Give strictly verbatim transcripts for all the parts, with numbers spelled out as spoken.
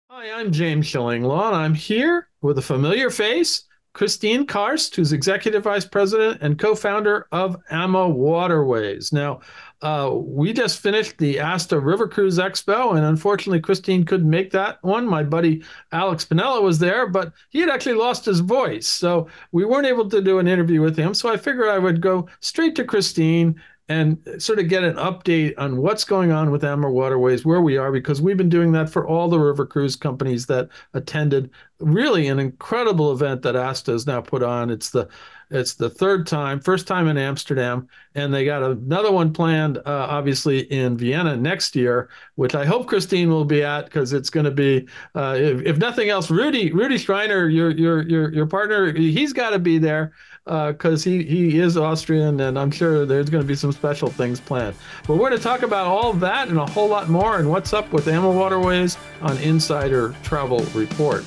Hi, I'm James Shillinglaw, and I'm here with a familiar face, Christine Karst, who's Executive Vice President and co-founder of AMA Waterways. Now, uh, we just finished the ASTA River Cruise Expo, and unfortunately, Christine couldn't make that one. My buddy Alex Pinella was there, but he had actually lost his voice, so we weren't able to do an interview with him. So I figured I would go straight to Christine and sort of get an update on what's going on with AMA Waterways, where we are, because we've been doing that for all the river cruise companies that attended. Really, an incredible event that ASTA has now put on. It's the it's the third time, first time in Amsterdam, and they got another one planned, uh, obviously in Vienna next year, which I hope Christine will be at because it's going to be, uh, if, if nothing else, Rudy Rudy Schreiner, your your your your partner, he's got to be there because uh, he he is Austrian, and I'm sure there's going to be some special things planned. But we're going to talk about all of that and a whole lot more, and what's up with AMA Waterways on Insider Travel Report.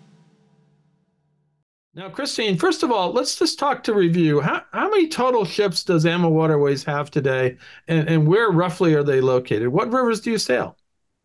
Now, Christine, first of all, let's just talk to review. How, how many total ships does AMA Waterways have today, and, and where roughly are they located? What rivers do you sail?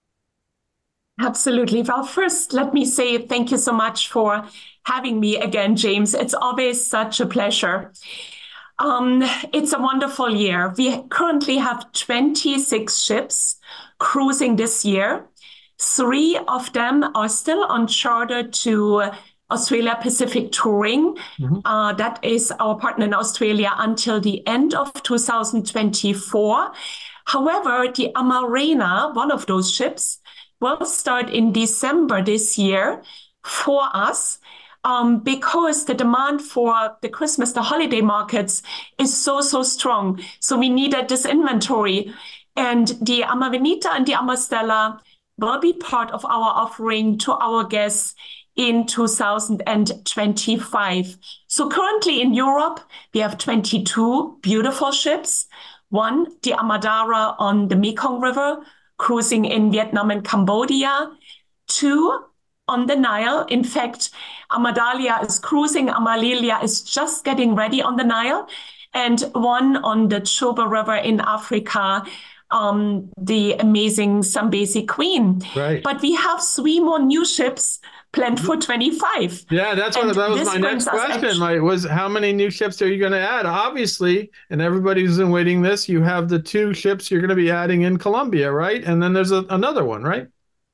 Absolutely. Well, first, let me say thank you so much for having me again, James. It's always such a pleasure. Um, it's a wonderful year. We currently have twenty-six ships cruising this year. Three of them are still on charter to Australia Pacific Touring. Mhm. Uh, that is our partner in Australia until the end of two thousand twenty-four. However, the Amarena, one of those ships, will start in December this year for us um, because the demand for the Christmas, the holiday markets is so, so strong. So we needed this inventory. And the Amavenita and the Amastella will be part of our offering to our guests in two thousand twenty-five. So currently in Europe, we have twenty-two beautiful ships. One, the Amadara on the Mekong River, cruising in Vietnam and Cambodia. Two, on the Nile. In fact, Amadalia is cruising. Amalilia is just getting ready on the Nile. And one on the Chobe River in Africa, um, the amazing Zambezi Queen. Right. But we have three more new ships planned for twenty-five. Yeah, that's what And that was this my next brings us question. actually, Like, was how many new ships are you going to add? Obviously, and everybody who's been waiting this, you have the two ships you're going to be adding in Colombia, right? And then there's a, another one, right?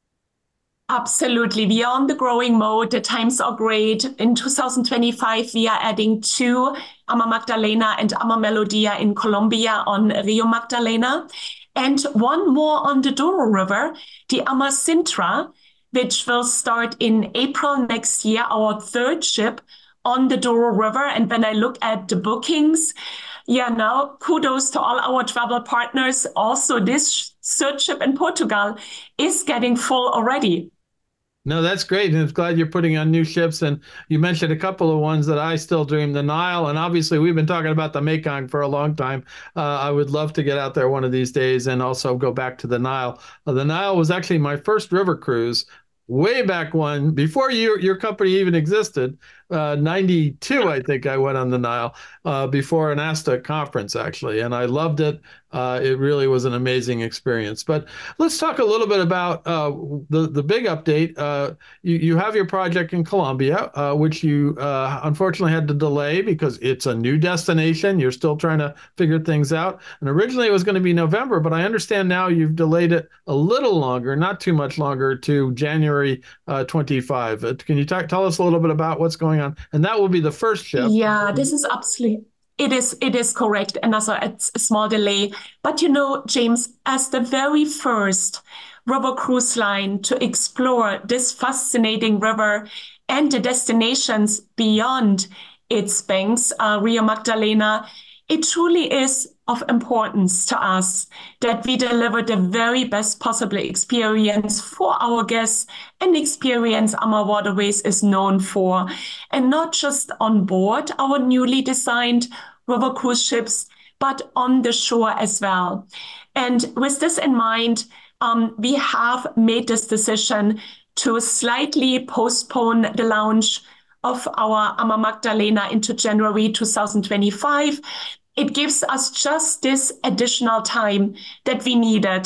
absolutely. We are on the growing mode. The times are great. In two thousand twenty-five, we are adding two Ama Magdalena and Ama Melodia in Colombia on Rio Magdalena, and one more on the Douro River, the Ama Sintra, which will start in April next year, our third ship on the Douro River. And when I look at the bookings, yeah, now kudos to all our travel partners. Also, this third ship in Portugal is getting full already. No, that's great. And I'm glad you're putting on new ships. And you mentioned a couple of ones that I still dream, the Nile. And obviously, we've been talking about the Mekong for a long time. Uh, I would love to get out there one of these days and also go back to the Nile. Uh, the Nile was actually my first river cruise way back when, before you, your company even existed. Uh, ninety-two, I think I went on the Nile uh, before an ASTA conference, actually. And I loved it. Uh, it really was an amazing experience. But let's talk a little bit about uh, the the big update. Uh, you you have your project in Colombia, uh, which you uh, unfortunately had to delay because it's a new destination. You're still trying to figure things out. And originally it was going to be November, but I understand now you've delayed it a little longer, not too much longer, to January uh, twenty-five. Uh, can you talk, tell us a little bit about what's going on? And that will be the first ship. Yeah, this is absolutely. It is, it is correct. And also it's a small delay. But you know, James, as the very first river cruise line to explore this fascinating river and the destinations beyond its banks, uh, Rio Magdalena, it truly is of importance to us that we deliver the very best possible experience for our guests, an experience AMA Waterways is known for, and not just on board our newly designed river cruise ships, but on the shore as well. And with this in mind, um, we have made this decision to slightly postpone the launch of our Ama Magdalena into January two thousand twenty-five. It gives us just this additional time that we needed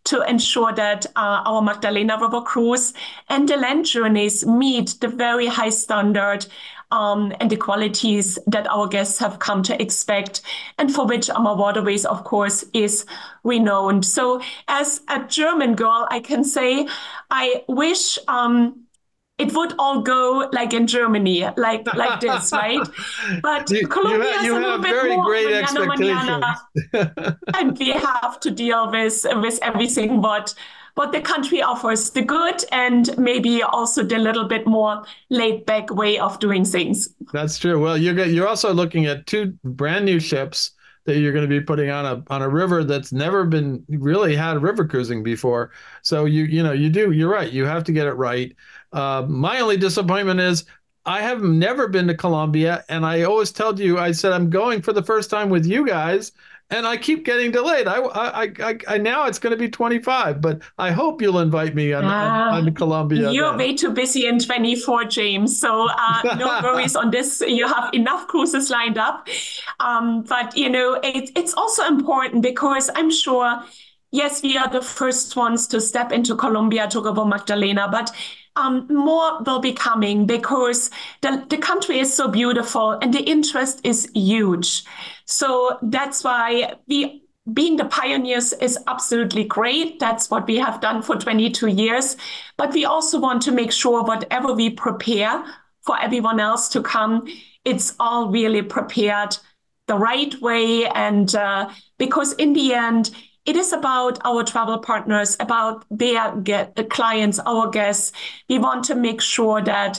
to ensure that uh, our Magdalena River cruise and the land journeys meet the very high standard um, and the qualities that our guests have come to expect, and for which AMA Waterways, of course, is renowned. So as a German girl, I can say I wish um, it would all go like in Germany, like like this, right? But you, Colombia you have, is you a little have bit very more great manana, expectations. manana, and we have to deal with with everything what what the country offers, the good and maybe also the little bit more laid back way of doing things. That's true. Well, you're you're also looking at two brand new ships that you're going to be putting on a on a river that's never been really had river cruising before. So you you know you do you're right. You have to get it right. Uh, my only disappointment is I have never been to Colombia, and I always told you I said I'm going for the first time with you guys, and I keep getting delayed. I I I, I now it's going to be twenty-five, but I hope you'll invite me on on, Uh, on Colombia. you're Then. way too busy in twenty-four, James. So uh, no worries on this. You have enough cruises lined up. Um, but, you know, it, it's also important because I'm sure, yes, we are the first ones to step into Colombia to River Magdalena, but um, more will be coming because the, the country is so beautiful and the interest is huge. So that's why we being the pioneers is absolutely great. That's what we have done for twenty-two years. But we also want to make sure whatever we prepare for everyone else to come, it's all really prepared the right way. And uh, because in the end, it is about our travel partners, about their get, the clients, our guests. We want to make sure that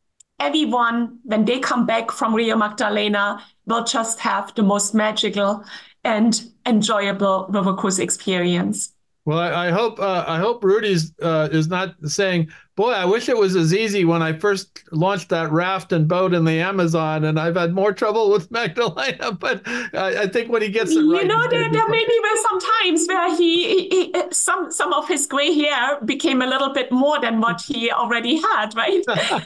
everyone, when they come back from Rio Magdalena, will just have the most magical and enjoyable river cruise experience. Well, I, I hope uh, I hope Rudy's uh, is not saying, "Boy, I wish it was as easy when I first launched that raft and boat in the Amazon, and I've had more trouble with Magdalena." But I, I think when he gets it you right, know, there, there maybe were some times where he, he some some of his gray hair became a little bit more than what he already had, right?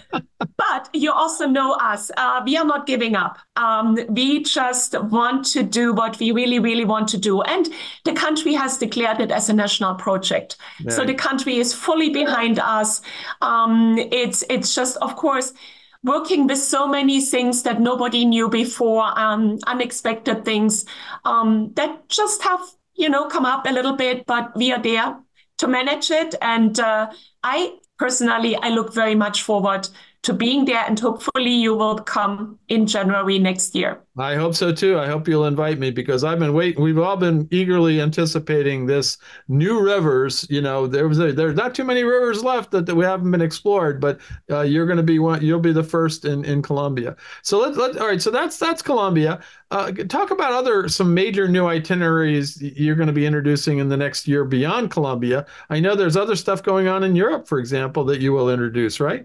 But you also know us. Uh, we are not giving up. Um, we just want to do what we really, really want to do. And the country has declared it as a national project. Yeah. So the country is fully behind us. Um, it's it's just, of course, working with so many things that nobody knew before, um, unexpected things um, that just have, you know, come up a little bit, but we are there to manage it. And uh, I personally, I look very much forward to being there, and hopefully you will come in January next year. I hope so too. I hope you'll invite me because I've been waiting. We've all been eagerly anticipating this new rivers. You know, there was a, there's not too many rivers left that, that we haven't been explored, but uh, you're going to be one. You'll be the first in, in Colombia. So let's let all right. So that's that's Colombia. Uh, talk about other some major new itineraries you're going to be introducing in the next year beyond Colombia. I know there's other stuff going on in Europe, for example, that you will introduce, right?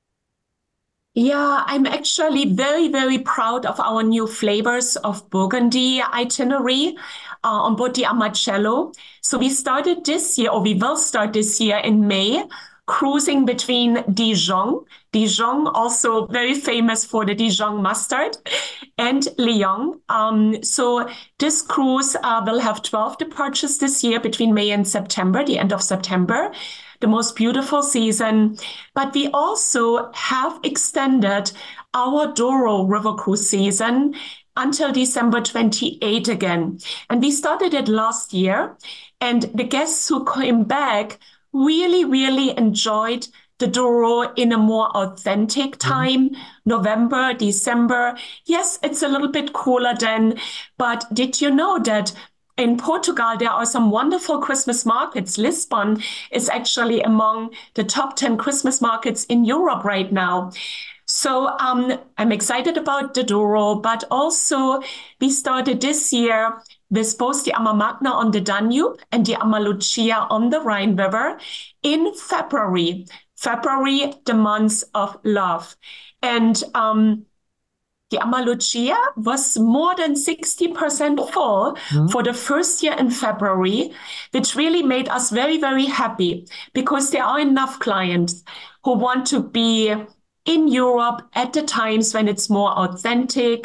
Yeah, I'm actually very, very proud of our new flavors of Burgundy itinerary uh, on board the Amacello. So we started this year, or we will start this year in May, cruising between Dijon, Dijon, also very famous for the Dijon mustard, and Lyon. Um, so this cruise uh, will have twelve departures this year between May and September, the end of September. The most beautiful season. But we also have extended our Douro River Cruise season until December twenty-eighth again. And we started it last year. And the guests who came back really, really enjoyed the Douro in a more authentic time, mm-hmm. November, December. Yes, it's a little bit cooler then. But did you know that in Portugal, there are some wonderful Christmas markets. Lisbon is actually among the top ten Christmas markets in Europe right now. So um, I'm excited about the Douro, but also we started this year with both the Ama Magna on the Danube and the Ama Lucia on the Rhine River in February. February, the month of love. And um, the Ama Lucia was more than sixty percent full mm-hmm. for the first year in February, which really made us very, very happy because there are enough clients who want to be in Europe at the times when it's more authentic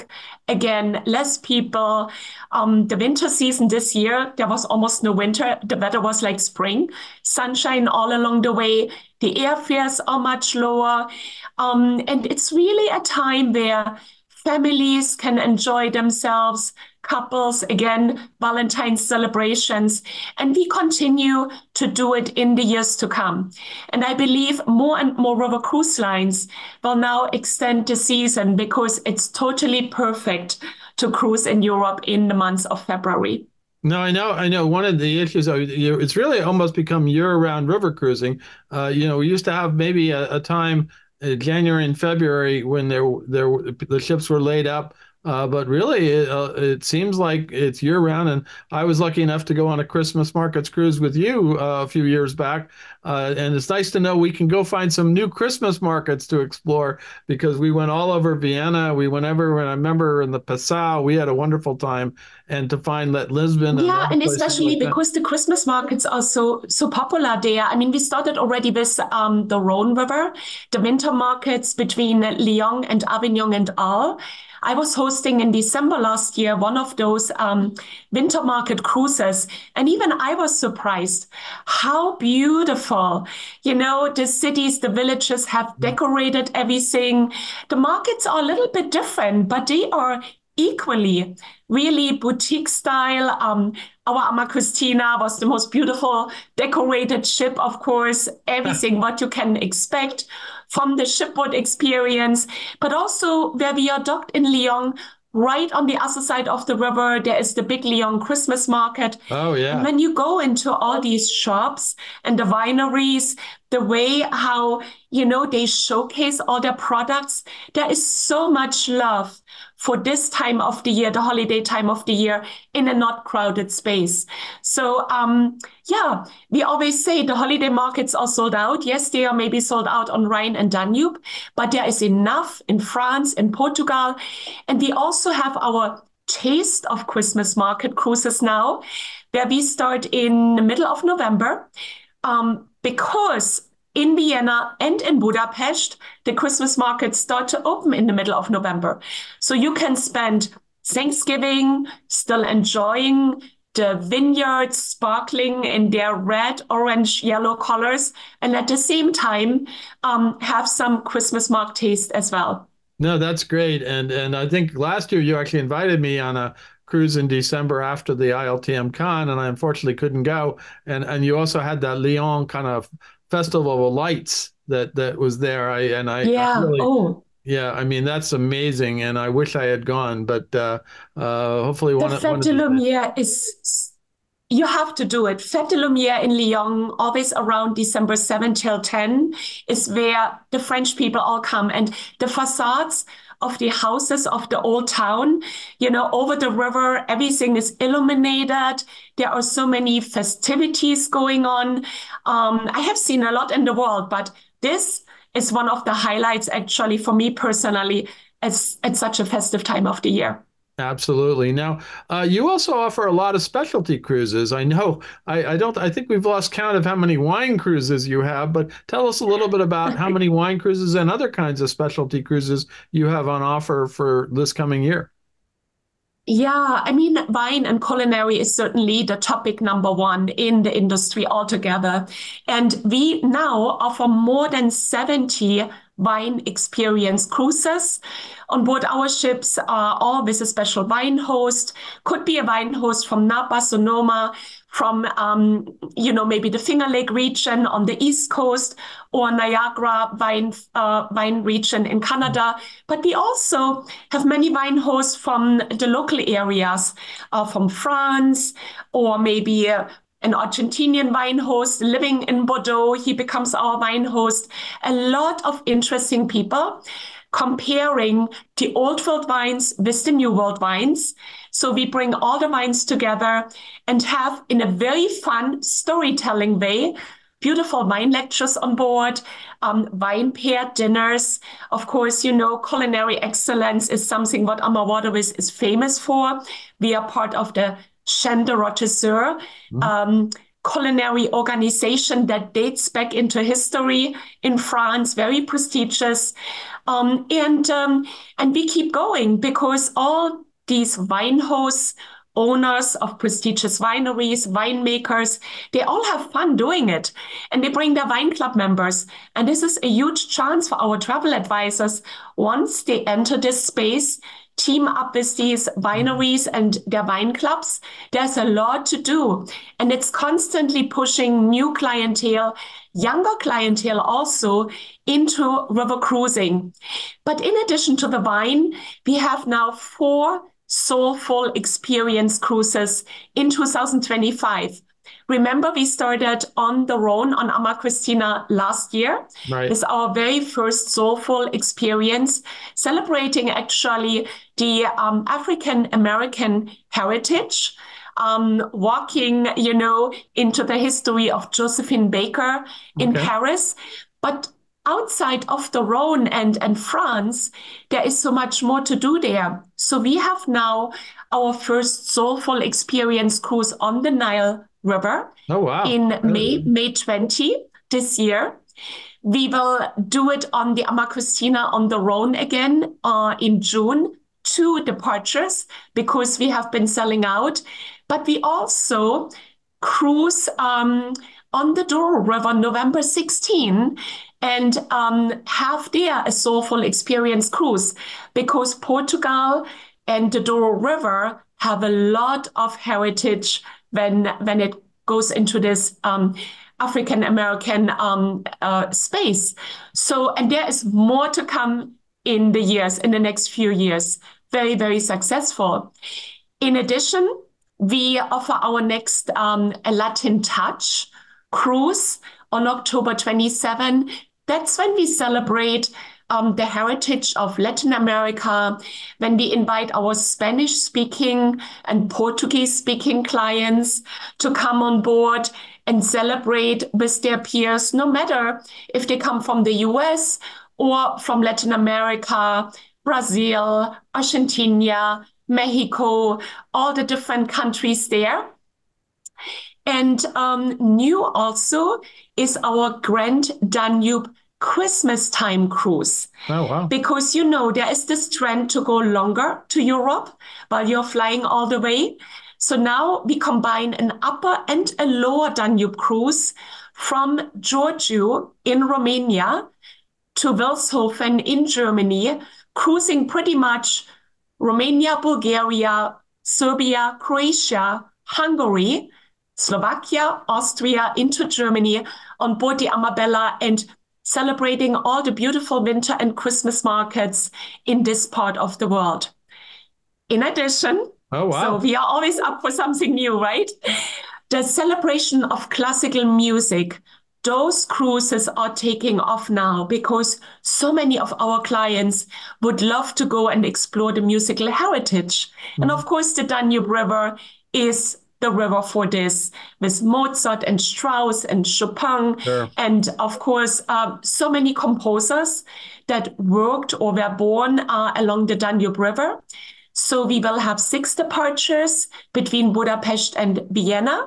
Again, less people. Um, the winter season this year, there was almost no winter. The weather was like spring, sunshine all along the way. The airfares are much lower. Um, and it's really a time where families can enjoy themselves, couples, again, Valentine's celebrations, and we continue to do it in the years to come. And I believe more and more river cruise lines will now extend the season because it's totally perfect to cruise in Europe in the months of February. No, I know. I know. One of the issues, uh, you- it's really almost become year-round river cruising. Uh, you know, we used to have maybe a, a time, uh, January and February, when there there were- the ships were laid up. Uh, but really, it, uh, it seems like it's year-round. And I was lucky enough to go on a Christmas markets cruise with you uh, a few years back. Uh, and it's nice to know we can go find some new Christmas markets to explore because we went all over Vienna. We went everywhere. I remember in the Passau, we had a wonderful time. And to find that Lisbon and Yeah, other and places especially like that. because the Christmas markets are so so popular there. I mean, we started already with um, the Rhone River, the winter markets between Lyon and Avignon and Arles. I was hosting in December last year one of those um, winter market cruises, and even I was surprised how beautiful, you know, the cities, the villages have decorated everything. The markets are a little bit different, but they are equally really boutique style. Um, our Ama Christina was the most beautiful decorated ship, of course, everything what you can expect from the shipboard experience, but also where we are docked in Lyon, right on the other side of the river, there is the big Lyon Christmas market. Oh, And yeah. when you go into all these shops and the wineries, the way how, you know, they showcase all their products, there is so much love for this time of the year, the holiday time of the year, in a not crowded space. So, um, yeah, we always say the holiday markets are sold out. Yes, they are maybe sold out on Rhine and Danube, but there is enough in France, in Portugal. And we also have our Taste of Christmas market cruises now, where we start in the middle of November, um, because in Vienna and in Budapest, the Christmas markets start to open in the middle of November. So you can spend Thanksgiving still enjoying the vineyards sparkling in their red, orange, yellow colors, and at the same time um, have some Christmas market taste as well. No, that's great. And and I think last year you actually invited me on a cruise in December after the I L T M Con, and I unfortunately couldn't go. And and you also had that Lyon kind of festival of lights that that was there. I and I, I Yeah. really, Oh, yeah, I mean that's amazing, and I wish I had gone, but uh, uh, hopefully the one one Fête of de these days. Lumière is, you have to do it. Fête de Lumière in Lyon, always around December seventh till tenth, is where the French people all come. And the facades of the houses of the old town, you know, over the river, everything is illuminated. There are so many festivities going on. Um, I have seen a lot in the world, but this is one of the highlights, actually, for me personally, as at such a festive time of the year. Absolutely. Now, uh, you also offer a lot of specialty cruises. I know. I, I don't. I think we've lost count of how many wine cruises you have. But tell us a little bit about how many wine cruises and other kinds of specialty cruises you have on offer for this coming year. Yeah, I mean, wine and culinary is certainly the topic number one in the industry altogether. And we now offer more than seventy wine experience cruises on board our ships, uh, all with a special wine host. Could be a wine host from Napa, Sonoma, from, um, you know, maybe the Finger Lake region on the East Coast or Niagara wine, uh, wine region in Canada. But we also have many wine hosts from the local areas, uh, from France, or maybe uh, an Argentinian wine host living in Bordeaux. He becomes our wine host. A lot of interesting people comparing the old world wines with the new world wines. So we bring all the wines together and have, in a very fun storytelling way, beautiful wine lectures on board, um, wine paired dinners. Of course, you know, culinary excellence is something what AMA Waterways is famous for. We are part of the Chaîne de Rôtisseurs, Mhm. um, culinary organization that dates back into history in France, very prestigious. Um, and, um, and we keep going because all these wine hosts, owners of prestigious wineries, winemakers, they all have fun doing it. And they bring their wine club members. And this is a huge chance for our travel advisors once they enter this space, team up with these wineries and their wine clubs. There's a lot to do. And it's constantly pushing new clientele, younger clientele also, into river cruising. But in addition to the wine, we have now four soulful experience cruises in two thousand twenty-five. Remember, we started on the Rhone on Ama Christina last year. Right. It's our very first soulful experience, celebrating actually the um, African American heritage, um, walking, you know, into the history of Josephine Baker in Okay. Paris. But outside of the Rhone and, and France, there is so much more to do there. So we have now our first soulful experience cruise on the Nile River. Oh, wow. In Really? May, May twentieth this year. We will do it on the Ama Christina on the Rhone again uh, in June, two departures because we have been selling out. But we also cruise um, on the Douro River November sixteenth and um, have there a soulful experience cruise because Portugal and the Douro River have a lot of heritage when, when it goes into this um, African American um, uh, space. So, and there is more to come in the years, in the next few years. Very, very successful. In addition, we offer our next um, a Latin Touch cruise on October twenty-seventh. That's when we celebrate um, the heritage of Latin America, when we invite our Spanish-speaking and Portuguese-speaking clients to come on board and celebrate with their peers, no matter if they come from the U S or from Latin America, Brazil, Argentina, Mexico, all the different countries there. And um, new also is our Grand Danube Christmas time cruise. Oh, wow. Because, you know, there is this trend to go longer to Europe while you're flying all the way. So now we combine an upper and a lower Danube cruise from Giurgiu in Romania to Wilshofen in Germany, cruising pretty much Romania, Bulgaria, Serbia, Croatia, Hungary, Slovakia, Austria, into Germany on board the Amabella and celebrating all the beautiful winter and Christmas markets in this part of the world. In addition, oh, wow. so we are always up for something new, right? The celebration of classical music. Those cruises are taking off now because so many of our clients would love to go and explore the musical heritage. Mm-hmm. And of course, the Danube River is the river for this, with Mozart and Strauss and Chopin, sure. And of course, uh, so many composers that worked or were born uh, along the Danube River. So we will have six departures between Budapest and Vienna.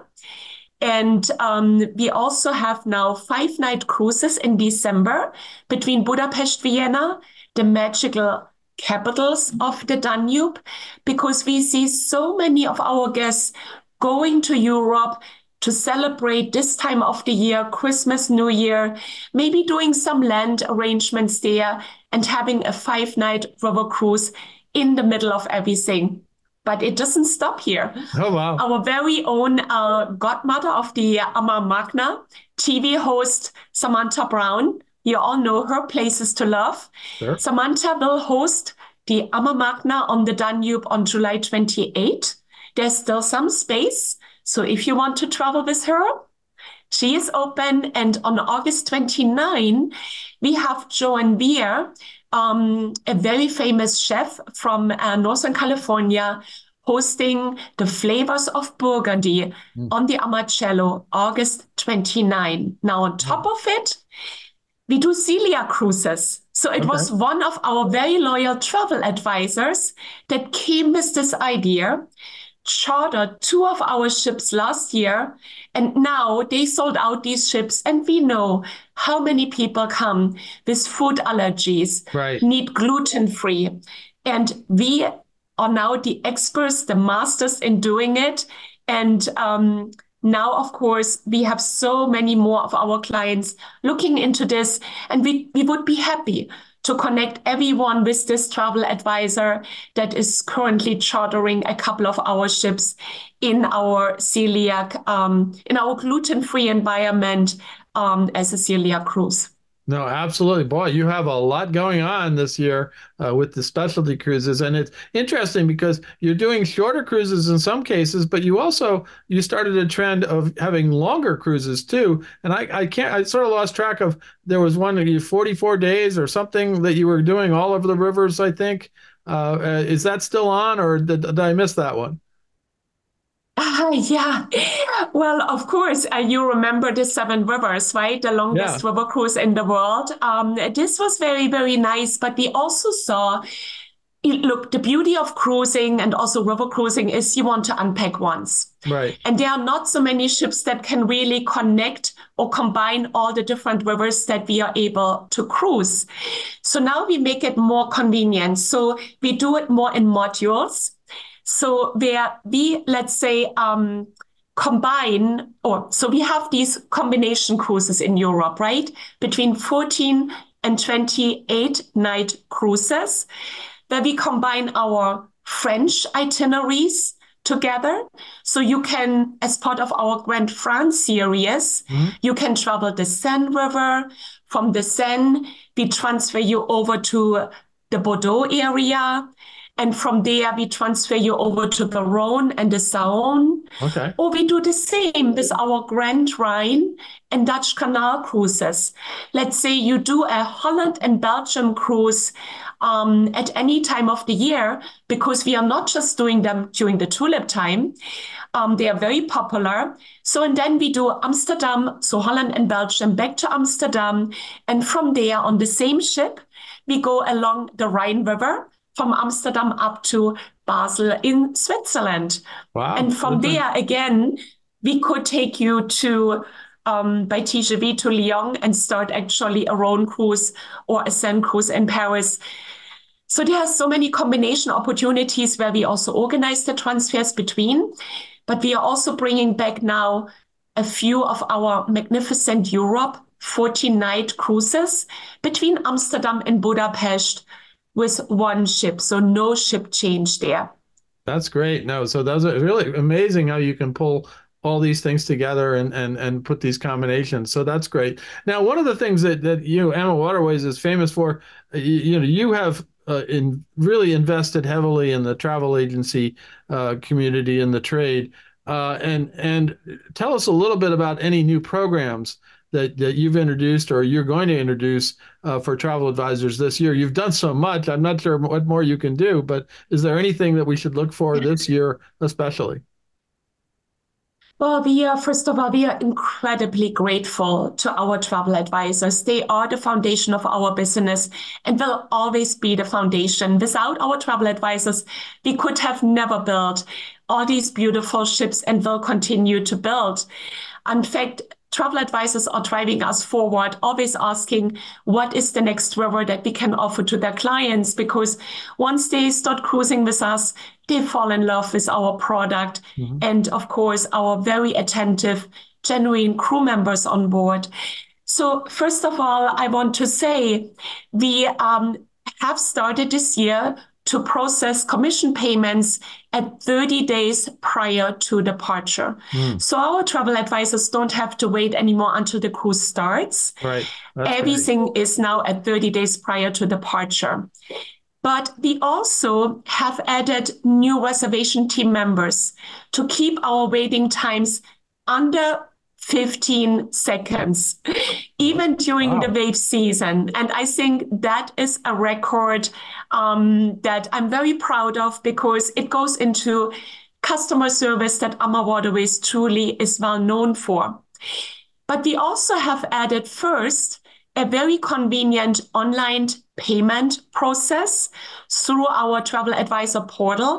And um, we also have now five night cruises in December between Budapest, Vienna, the magical capitals of the Danube, because we see so many of our guests going to Europe to celebrate this time of the year, Christmas, New Year, maybe doing some land arrangements there and having a five night river cruise in the middle of everything. But it doesn't stop here. Oh, wow. Our very own uh, godmother of the Ama Magna, T V host Samantha Brown. You all know her, Places to Love. Sure. Samantha will host the Ama Magna on the Danube on July twenty-eighth. There's still some space. So if you want to travel with her, she is open. And on August twenty-ninth, we have Joan Beer, um, a very famous chef from uh, Northern California, hosting the Flavors of Burgundy mm. on the Amacello, August twenty-ninth. Now, on top mm. of it, we do Celia cruises. So it okay. was one of our very loyal travel advisors that came with this idea chartered two of our ships last year, and now they sold out these ships. And we know how many people come with food allergies, right. need gluten-free. And we are now the experts, the masters in doing it. And um, now, of course, we have so many more of our clients looking into this, and we, we would be happy to connect everyone with this travel advisor that is currently chartering a couple of our ships in our celiac, um, in our gluten-free environment um, as a celiac cruise. No, absolutely. Boy, you have a lot going on this year uh, with the specialty cruises. And it's interesting because you're doing shorter cruises in some cases, but you also, you started a trend of having longer cruises too. And I, I can't, I sort of lost track of, there was one of you forty-four days or something that you were doing all over the rivers, I think. Uh, uh, is that still on, or did, did I miss that one? Uh, yeah. Well, of course, uh, you remember the Seven Rivers, right? The longest Yeah. river cruise in the world. Um, this was very, very nice, but we also saw, look, the beauty of cruising and also river cruising is you want to unpack once. Right. And there are not so many ships that can really connect or combine all the different rivers that we are able to cruise. So now we make it more convenient. So we do it more in modules. So where we, let's say, um, combine, or so we have these combination cruises in Europe, right? Between fourteen and twenty-eight night cruises, where we combine our French itineraries together. So you can, as part of our Grand France series, mm-hmm. you can travel the Seine River. From the Seine, we transfer you over to the Bordeaux area. And from there, we transfer you over to the Rhone and the Saône. Okay. Or we do the same with our Grand Rhine and Dutch Canal cruises. Let's say you do a Holland and Belgium cruise um, at any time of the year, because we are not just doing them during the tulip time. Um, they are very popular. So, and then we do Amsterdam, so Holland and Belgium, back to Amsterdam. And from there, on the same ship, we go along the Rhine River, from Amsterdam up to Basel in Switzerland. Wow. And from okay. there, again, we could take you to, um, by T G V to Lyon and start actually a Rhone cruise or a Seine cruise in Paris. So there are so many combination opportunities where we also organize the transfers between, but we are also bringing back now a few of our magnificent Europe fourteen night cruises between Amsterdam and Budapest, with one ship, so no ship change there. That's great. No, so those are really amazing how you can pull all these things together and and and put these combinations. So that's great. Now, one of the things that that you AMA Waterways is famous for, you, you know, you have uh, in really invested heavily in the travel agency uh, community and the trade. Uh, and and tell us a little bit about any new programs that, that you've introduced or you're going to introduce uh, for travel advisors this year. You've done so much. I'm not sure what more you can do, but is there anything that we should look for this year especially? Well, we are, first of all, we are incredibly grateful to our travel advisors. They are the foundation of our business and will always be the foundation. Without our travel advisors, we could have never built all these beautiful ships and will continue to build. In fact, travel advisors are driving us forward, always asking what is the next river that we can offer to their clients, because once they start cruising with us, they fall in love with our product. Mm-hmm. And of course, our very attentive, genuine crew members on board. So first of all, I want to say we um, have started this year to process commission payments at thirty days prior to departure. Mm. So our travel advisors don't have to wait anymore until the cruise starts. Right. That's Everything great. is now at thirty days prior to departure. But we also have added new reservation team members to keep our waiting times under fifteen seconds, even during wow. the wave season. And I think that is a record um, that I'm very proud of, because it goes into customer service that AMA Waterways truly is well known for. But we also have added first a very convenient online payment process through our travel advisor portal.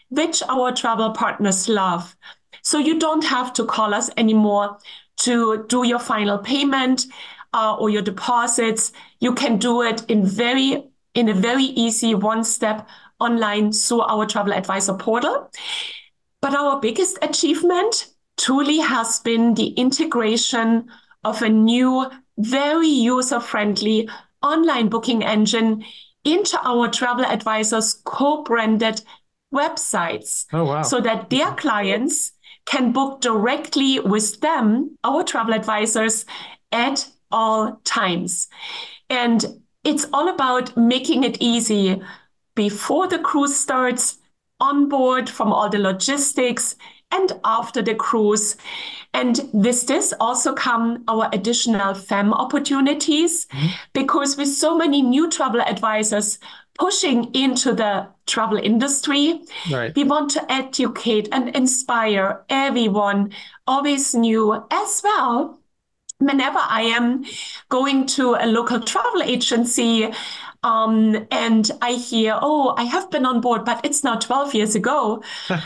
which our travel partners love. So you don't have to call us anymore to do your final payment uh, or your deposits. You can do it in very in a very easy one-step online through our travel advisor portal. But our biggest achievement truly has been the integration of a new, very user-friendly online booking engine into our travel advisors' co-branded websites. Oh, wow. So that their clients can book directly with them, our travel advisors, at all times. And it's all about making it easy before the cruise starts, on board from all the logistics, and after the cruise. And with this also come our additional F A M opportunities, mm-hmm. because with so many new travel advisors pushing into the travel industry, right. we want to educate and inspire everyone, always new as well. Whenever I am going to a local travel agency um, and I hear, oh, I have been on board, but it's now twelve years ago.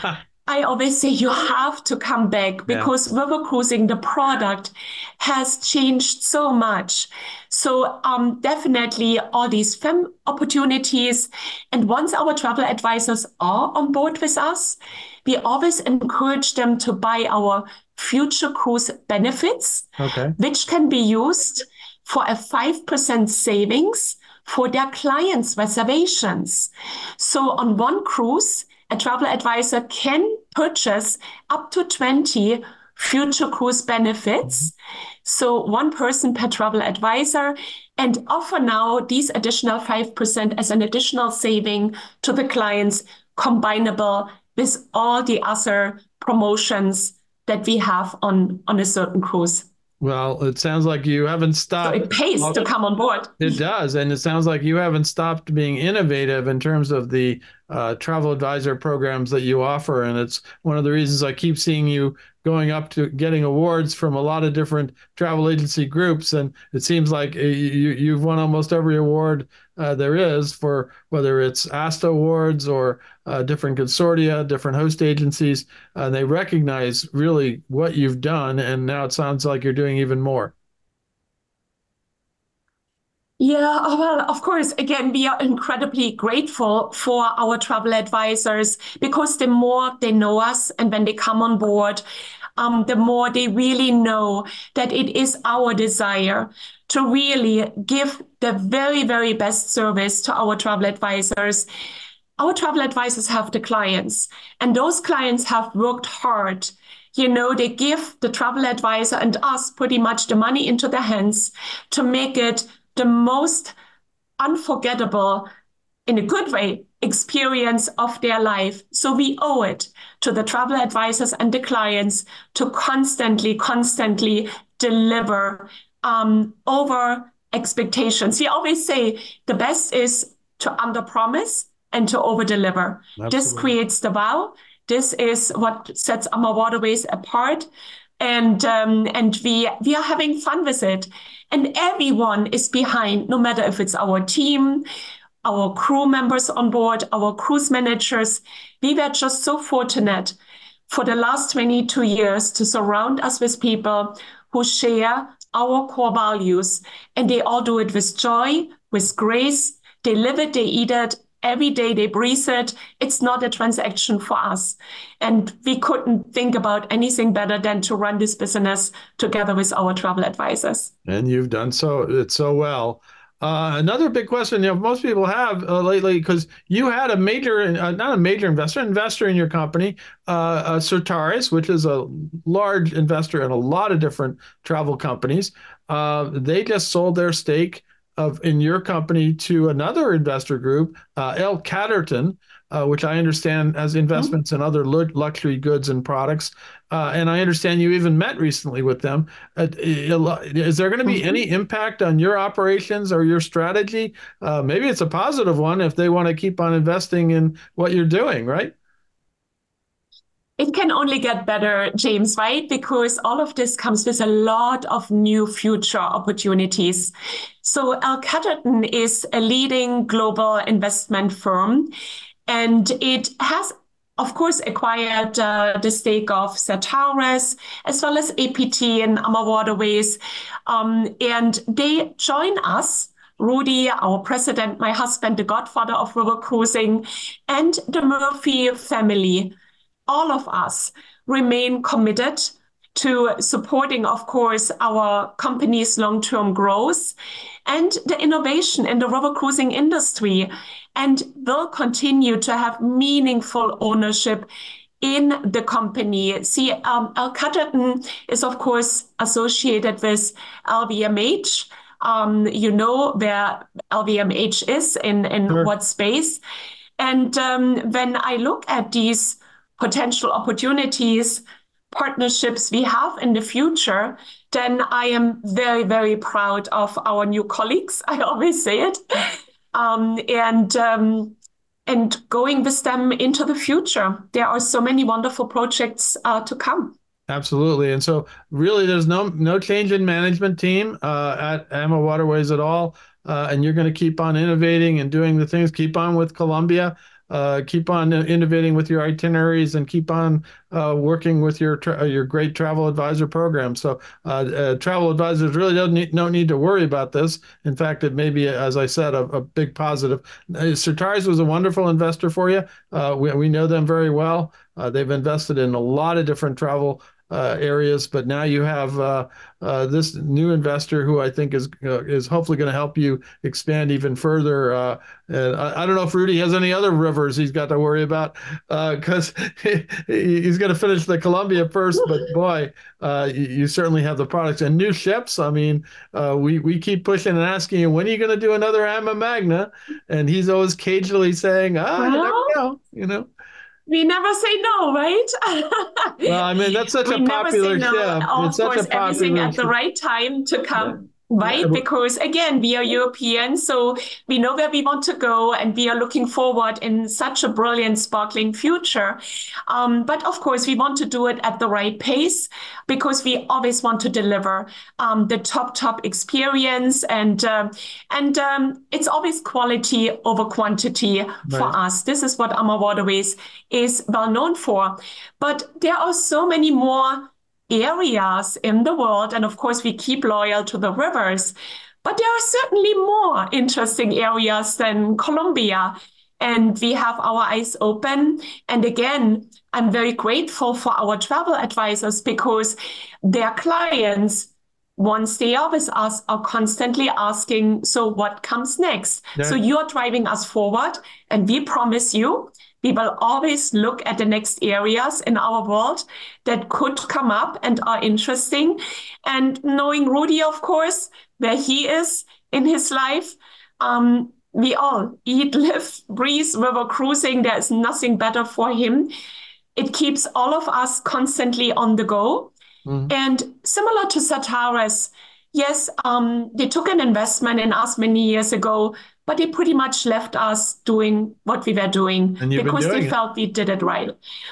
I always say you have to come back because yeah. river cruising, the product has changed so much. So um, definitely all these F A M opportunities. And once our travel advisors are on board with us, we always encourage them to buy our future cruise benefits, okay. which can be used for a five percent savings for their clients' reservations. So on one cruise, a travel advisor can purchase up to twenty future cruise benefits. So one person per travel advisor, and offer now these additional five percent as an additional saving to the clients, combinable with all the other promotions that we have on, on a certain cruise. Well, it sounds like you haven't stopped. So it pays well, to come on board. It does. And it sounds like you haven't stopped being innovative in terms of the uh, travel advisor programs that you offer. And it's one of the reasons I keep seeing you going up to getting awards from a lot of different travel agency groups. And it seems like you, you've won almost every award uh, there is, for whether it's ASTA awards or uh, different consortia, different host agencies. Uh, they recognize really what you've done. And now it sounds like you're doing even more. Yeah, well, of course, again, we are incredibly grateful for our travel advisors, because the more they know us and when they come on board, um, the more they really know that it is our desire to really give the very, very best service to our travel advisors. Our travel advisors have the clients, and those clients have worked hard. You know, they give the travel advisor and us pretty much the money into their hands to make it the most unforgettable, in a good way, experience of their life. So we owe it to the travel advisors and the clients to constantly, constantly deliver um, over expectations. We always say the best is to underpromise and to over-deliver. This creates the wow. This is what sets AMA Waterways apart. And um, and we we are having fun with it. And everyone is behind, no matter if it's our team, our crew members on board, our cruise managers. We were just so fortunate for the last twenty-two years to surround us with people who share our core values. And they all do it with joy, with grace. They live it, they eat it. Every day they breathe it. It's not a transaction for us. And we couldn't think about anything better than to run this business together with our travel advisors. And you've done so it so well. Uh, another big question, you know, most people have uh, lately, because you had a major, uh, not a major investor, investor in your company, uh, uh, Certares, which is a large investor in a lot of different travel companies. Uh, they just sold their stake of in your company to another investor group, uh, L Catterton, uh, which I understand has investments mm-hmm. in other luxury goods and products. Uh, and I understand you even met recently with them. Uh, is there going to be mm-hmm. any impact on your operations or your strategy? Uh, maybe it's a positive one if they want to keep on investing in what you're doing, right? It can only get better, James, right? Because all of this comes with a lot of new future opportunities. So L Catterton is a leading global investment firm, and it has of course, acquired uh, the stake of Certares as well as A P T and AMA Waterways. Um, and they join us, Rudy, our president, my husband, the godfather of river cruising, and the Murphy family. All of us remain committed to supporting, of course, our company's long-term growth and the innovation in the river cruising industry, and will continue to have meaningful ownership in the company. See, um, L Catterton is, of course, associated with L V M H. Um, you know where L V M H is, in, in sure. what space. And um, when I look at these potential opportunities, partnerships we have in the future, then I am very, very proud of our new colleagues. I always say it. Um, and um, and going with them into the future. There are so many wonderful projects uh, to come. Absolutely. And so really there's no no change in management team uh, at AMA Waterways at all. Uh, and you're going to keep on innovating and doing the things, keep on with Columbia. Uh, keep on innovating with your itineraries and keep on uh, working with your tra- your great travel advisor program. So uh, uh, travel advisors really don't need, don't need to worry about this. In fact, it may be, as I said, a, a big positive. Uh, Certares was a wonderful investor for you. Uh, we, we know them very well. Uh, they've invested in a lot of different travel Uh, areas, but now you have uh, uh, this new investor who I think is uh, is hopefully going to help you expand even further. Uh, and I, I don't know if Rudy has any other rivers he's got to worry about because uh, he, he's going to finish the Columbia first. But boy, uh, you, you certainly have the products and new ships. I mean, uh, we we keep pushing and asking you, when are you going to do another AMA Magna? And he's always cagily saying, "Ah, well, you never know," you know. We never say no, right? Well, I mean, that's such we a popular no. ship. Of it's course, such a everything popular at the right time to come. Yeah. Right? Yeah. Because again, we are European, so we know where we want to go and we are looking forward in such a brilliant, sparkling future. Um, but of course, we want to do it at the right pace because we always want to deliver um, the top, top experience. And, uh, and um, it's always quality over quantity right. for us. This is what AMA Waterways is well known for. But there are so many more areas in the world. And of course, we keep loyal to the rivers, but there are certainly more interesting areas than Columbia. And we have our eyes open. And again, I'm very grateful for our travel advisors because their clients, once they are with us, are constantly asking, so what comes next? Yeah. So you're driving us forward, and we promise you, we will always look at the next areas in our world that could come up and are interesting. And knowing Rudy, of course, where he is in his life, um, we all eat, live, breathe river cruising. There is nothing better for him. It keeps all of us constantly on the go. Mm-hmm. And similar to Certares, yes, um, they took an investment in us many years ago, but they pretty much left us doing what we were doing because they it. felt we did it right.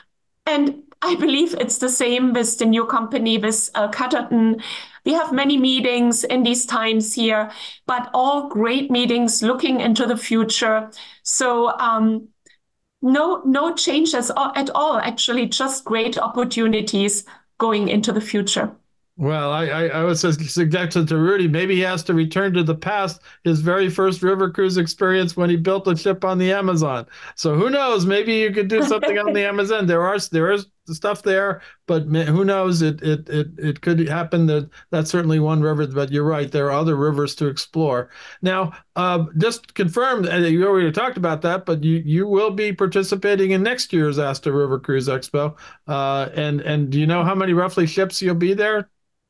And I believe it's the same with the new company, with L Catterton. We have many meetings in these times here, but all great meetings looking into the future. So um, no, no changes at all, actually, just great opportunities going into the future. Well, I, I, I would suggest to Rudy, maybe he has to return to the past, his very first river cruise experience when he built a ship on the Amazon. So who knows? Maybe you could do something on the Amazon. There are there is stuff there, but who knows? It it it it could happen. That that's certainly one river. But you're right, there are other rivers to explore. Now, uh, just confirmed, and you already talked about that, but you you will be participating in next year's ASTA River Cruise Expo. Uh, and and do you know how many roughly ships you'll be there?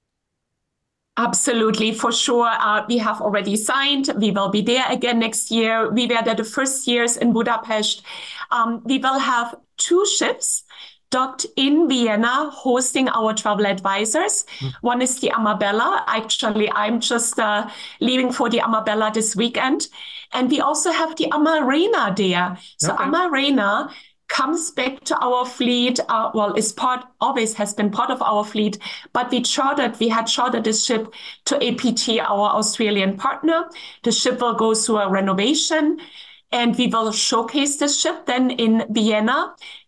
Absolutely, for sure. Uh, we have already signed. We will be there again next year. We were there the first years in Budapest. Um, we will have two ships docked in Vienna hosting our travel advisors. Mm. One is the Amabella. Actually, I'm just uh, leaving for the Amabella this weekend. And we also have the Amarena there. So okay. Amarena comes back to our fleet, uh, well, is part, always has been part of our fleet, but we chartered, we had chartered this ship to A P T, our Australian partner. The ship will go through a renovation and we will showcase this ship then in Vienna.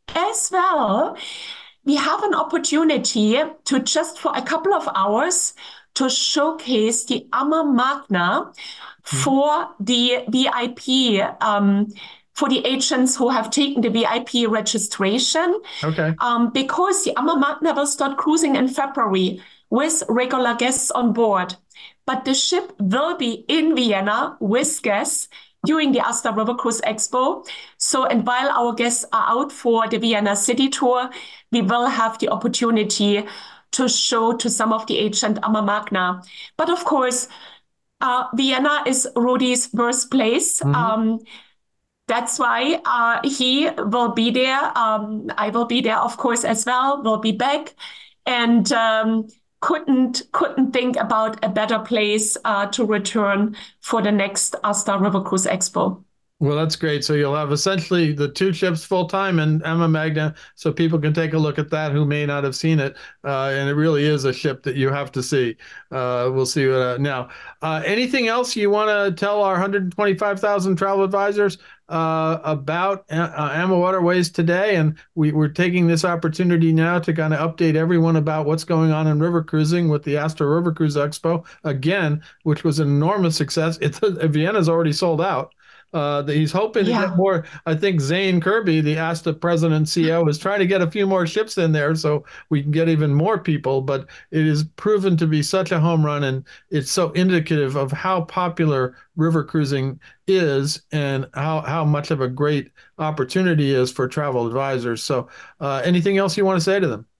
As well, we have an opportunity to just for a couple of hours to showcase the AMA Magna for mm-hmm. the V I P, um, for the agents who have taken the V I P registration. Okay. Um, because the AMA Magna will start cruising in February with regular guests on board. But the ship will be in Vienna with guests during the ASTA River Cruise Expo. So, and while our guests are out for the Vienna City Tour, we will have the opportunity to show to some of the agent AMA Magna. But of course, uh, Vienna is Rudy's birthplace. Mm-hmm. Um, that's why uh, he will be there. Um, I will be there, of course, as well. We'll be back. And um, couldn't couldn't think about a better place uh, to return for the next ASTA River Cruise Expo. Well, that's great. So you'll have essentially the two ships full time in AMA Magna, so people can take a look at that who may not have seen it. Uh, and it really is a ship that you have to see. Uh, we'll see what, uh, now. Uh, anything else you want to tell our one hundred twenty-five thousand travel advisors uh, about uh, AMA Waterways today? And we, we're taking this opportunity now to kind of update everyone about what's going on in river cruising with the ASTA River Cruise Expo, again, which was an enormous success. It's, Vienna's already sold out. Uh, he's hoping yeah. to get more. I think Zane Kirby, the ASTA president and C E O, is trying to get a few more ships in there so we can get even more people. But it is proven to be such a home run, and it's so indicative of how popular river cruising is and how, how much of a great opportunity is for travel advisors. So uh, anything else you want to say to them?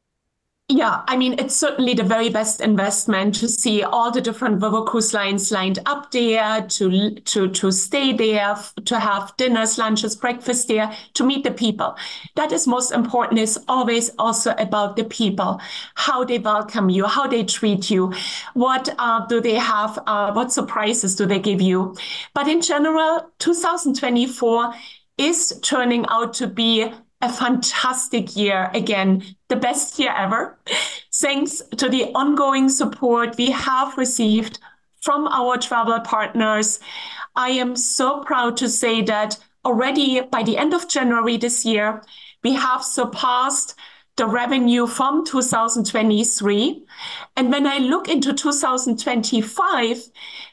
Yeah, I mean, it's certainly the very best investment to see all the different river cruise lines lined up there, to, to, to stay there, to have dinners, lunches, breakfast there, to meet the people. That is most important. It's always also about the people, how they welcome you, how they treat you, what uh, do they have, uh, what surprises do they give you. But in general, two thousand twenty-four is turning out to be a fantastic year. Again, the best year ever. Thanks to the ongoing support we have received from our travel partners. I am so proud to say that already by the end of January this year, we have surpassed the revenue from two thousand twenty-three. And when I look into two thousand twenty-five,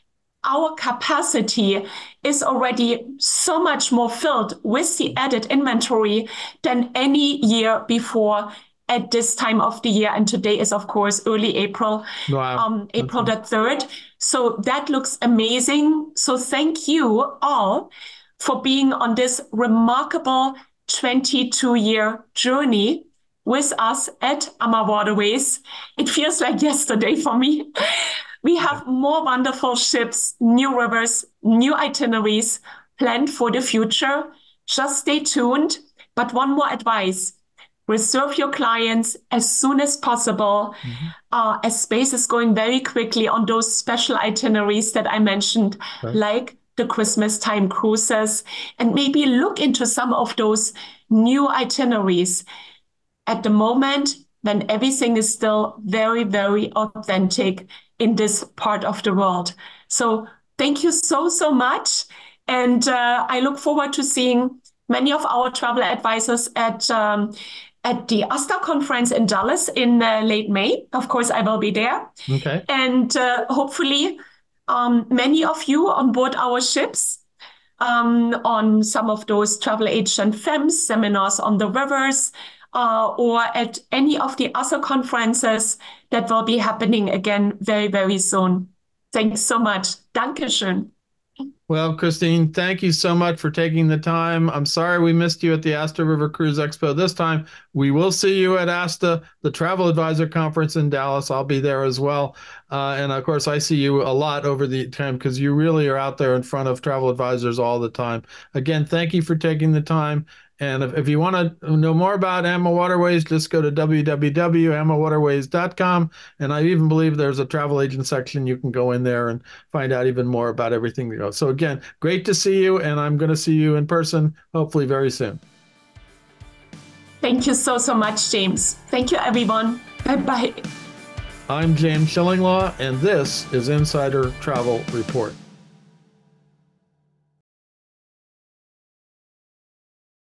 our capacity is already so much more filled with the added inventory than any year before at this time of the year. And today is, of course, early April, wow. um, April the third. So that looks amazing. So thank you all for being on this remarkable twenty-two year journey with us at AMA Waterways. It feels like yesterday for me. We have more wonderful ships, new rivers, new itineraries planned for the future. Just stay tuned. But one more advice, reserve your clients as soon as possible, mm-hmm. uh, as space is going very quickly on those special itineraries that I mentioned, right. like the Christmas time cruises, and maybe look into some of those new itineraries at the moment when everything is still very, very authentic in this part of the world. So thank you so, so much. And uh, I look forward to seeing many of our travel advisors at um, at the ASTA conference in Dallas in uh, late May. Of course, I will be there. Okay. And uh, hopefully um, many of you on board our ships um, on some of those travel agent F E M S seminars on the rivers, Uh, or at any of the other conferences that will be happening again very, very soon. Thanks so much. Dankeschön. Well, Christine, thank you so much for taking the time. I'm sorry we missed you at the ASTA River Cruise Expo this time. We will see you at ASTA, the Travel Advisor Conference in Dallas. I'll be there as well. Uh, and of course, I see you a lot over the time because you really are out there in front of travel advisors all the time. Again, thank you for taking the time. And if, if you want to know more about AMA Waterways, just go to w w w dot ama waterways dot com. And I even believe there's a travel agent section. You can go in there and find out even more about everything. So again, great to see you. And I'm going to see you in person, hopefully very soon. Thank you so, so much, James. Thank you, everyone. Bye-bye. I'm James Shillinglaw, and this is Insider Travel Report.